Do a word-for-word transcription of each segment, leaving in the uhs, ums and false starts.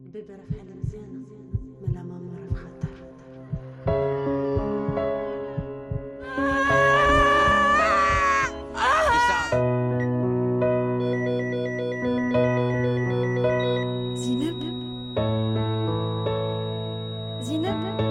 بيبي راه في حالة مزيانة مالا ماما راه في خطر. زينب زينب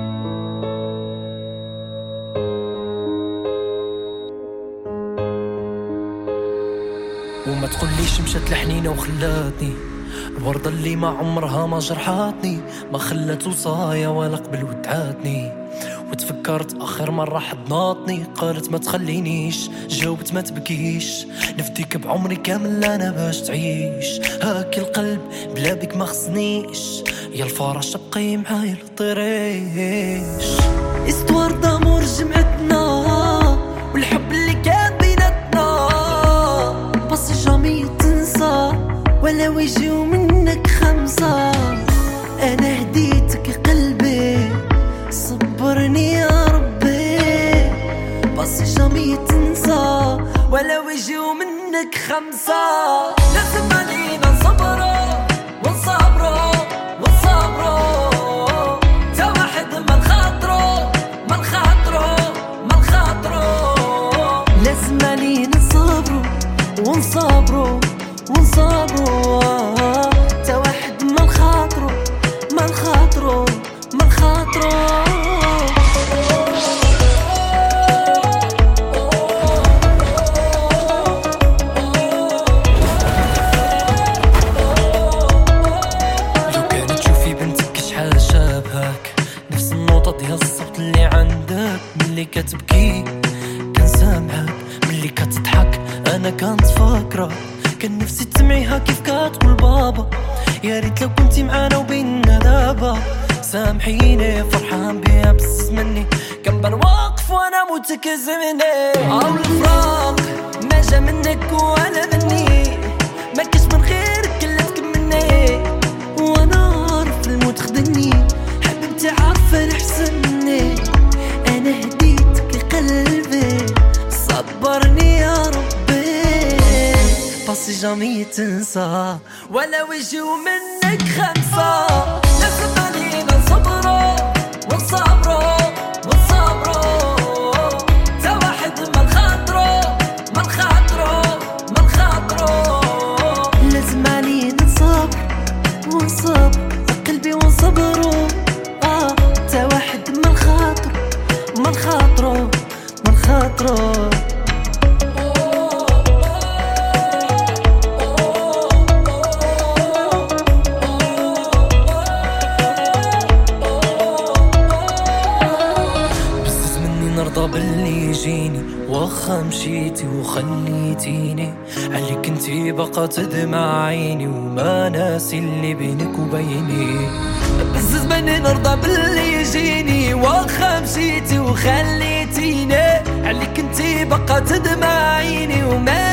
وما تقوليش مشات الحنينه وخلاتني الوردة اللي ما عمرها ما جرحاتني، ما خلات وصايا ولا قبل ودعاتني. وتفكرت اخر مرة حضناتني قالت ما تخلينيش، جاوبت ما تبكيش، نفديك بعمري كامل انا باش تعيش. هاك القلب بلا بك ما خصنيش، يا الفراشة بقي معايا لطريش. استوار دامور جمعتنا والحب اللي كان بيناتنا، بس جامي تنسى ولا ويجيو منك خمسة. أنا هديتك قلبي صبرني يا ربي، بس جامي تنسى ولا ويجيو منك خمسة. لازم علينا نصبرو ونصبرو ونصبرو، تا واحد ما نخاطرو ما نخاطرو ما نخاطرو. لازم علينا نصبرو ونصبرو ونصبرو، تا واحد ما نخاطرو ما نخاطرو ما نخاطرو. لو كانت تشوفي بنتك شحال شابهاك، نفس النوطة ديال الصوت اللي عندك. ملي كتبكي كنسامعك، ملي كتضحك انا كنتفكرك. كان نفسي تسمعيها كيف كتقول بابا، يا ريت لو كنتي معانا وبيننا دابا. سامحيني فرحان بيها بس مني كنبان واقف وانا متكز مني. او الفراق ما جا منك ولا مني، ما كاش من غيرك كلتك مني. وانا عارف الموت خدني، حبيبتي عارفه الاحسن مني. انا هديتك قلبي صبرني يا ربي، بس جامي تنسى ولا ويجيو منك خمسة. لازم علينا نصبرو ونصبرو ونصبرو، تا واحد ما نخاطرو ما نخاطرو ما نخاطرو. لازم علينا نصبر ونصبر قلبي ونصبرو، اه تا واحد ما نخاطرو ما نخاطرو ما نخاطرو. نرضى باللي يجيني واخا مشيتي وخليتيني، عليك انتي بقى تدمع عيني وما ناسي اللي بينك وبيني. بس زماني نرضى باللي يجيني واخا مشيتي وخليتيني، عليك انتي بقى تدمع عيني وما